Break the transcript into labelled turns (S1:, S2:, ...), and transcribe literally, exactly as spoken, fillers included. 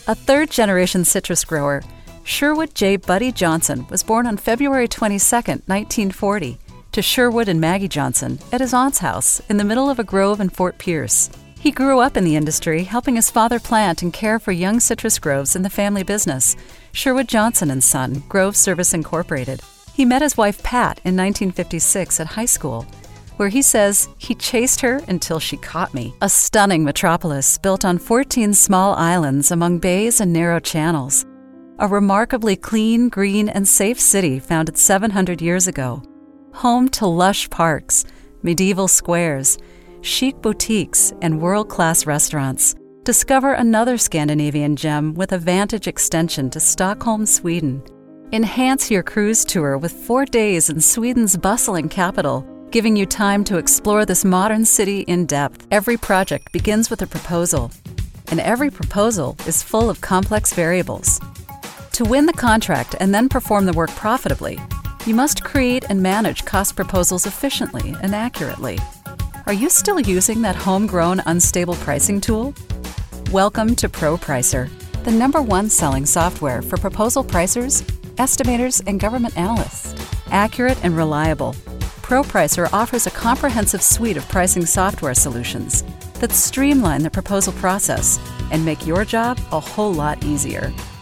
S1: A third-generation citrus grower, Sherwood J. Buddy Johnson was born on February twenty-second, nineteen forty, to Sherwood and Maggie Johnson at his aunt's house in the middle of a grove in Fort Pierce. He grew up in the industry, helping his father plant and care for young citrus groves in the family business, Sherwood Johnson and Son, Grove Service Incorporated. He met his wife Pat in nineteen fifty-six at high school, where he says he chased her until she caught me. A stunning metropolis built on fourteen small islands among bays and narrow channels. A remarkably clean, green, and safe city founded seven hundred years ago. Home to lush parks, medieval squares, chic boutiques, and world-class restaurants. Discover another Scandinavian gem with a Vantage extension to Stockholm, Sweden. Enhance your cruise tour with four days in Sweden's bustling capital, giving you time to explore this modern city in depth. Every project begins with a proposal, and every proposal is full of complex variables. To win the contract and then perform the work profitably, you must create and manage cost proposals efficiently and accurately. Are you still using that homegrown, unstable pricing tool? Welcome to ProPricer, the number one selling software for proposal pricers, estimators, and government analysts. Accurate and reliable, ProPricer offers a comprehensive suite of pricing software solutions that streamline the proposal process and make your job a whole lot easier.